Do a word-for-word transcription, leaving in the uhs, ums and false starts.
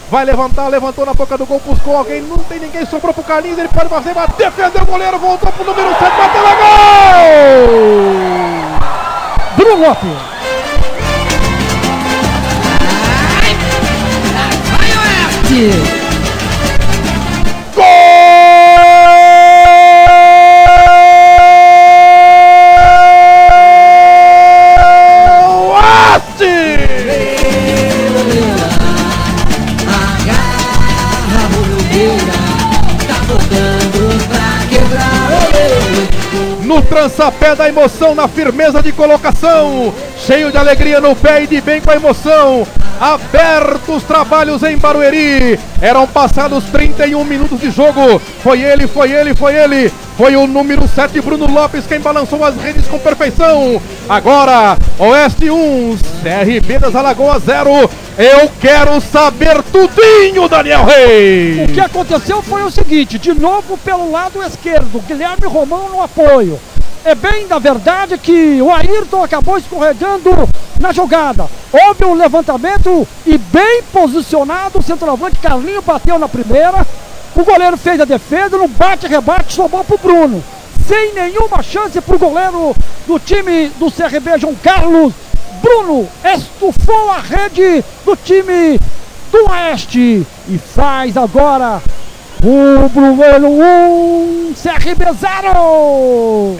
vai levantar, levantou na boca do gol, buscou alguém, não tem ninguém, sobrou pro Carlinhos, ele pode fazer, vai defender o goleiro, voltou pro número sete, bateu lá, gol! Bruno Lopes. Vai, Oeste! No trançapé da emoção, na firmeza de colocação, cheio de alegria no pé e de bem com a emoção, abertos trabalhos em Barueri, eram passados trinta e um minutos de jogo, foi ele, foi ele, foi ele, foi o número sete, Bruno Lopes, quem balançou as redes com perfeição. Agora, Oeste um, C R B das Alagoas zero, eu quero saber tudinho, Daniel Reis! O que aconteceu foi o seguinte, de novo pelo lado esquerdo, Guilherme Romão no apoio. É bem da verdade que o Ayrton acabou escorregando na jogada. Houve um levantamento e bem posicionado, o centroavante Carlinho bateu na primeira. O goleiro fez a defesa, no bate-rebate sobrou pro Bruno. Sem nenhuma chance pro goleiro do time do C R B, João Carlos. Bruno estufou a rede do time do Oeste e faz agora o Bruno um, C R B zero.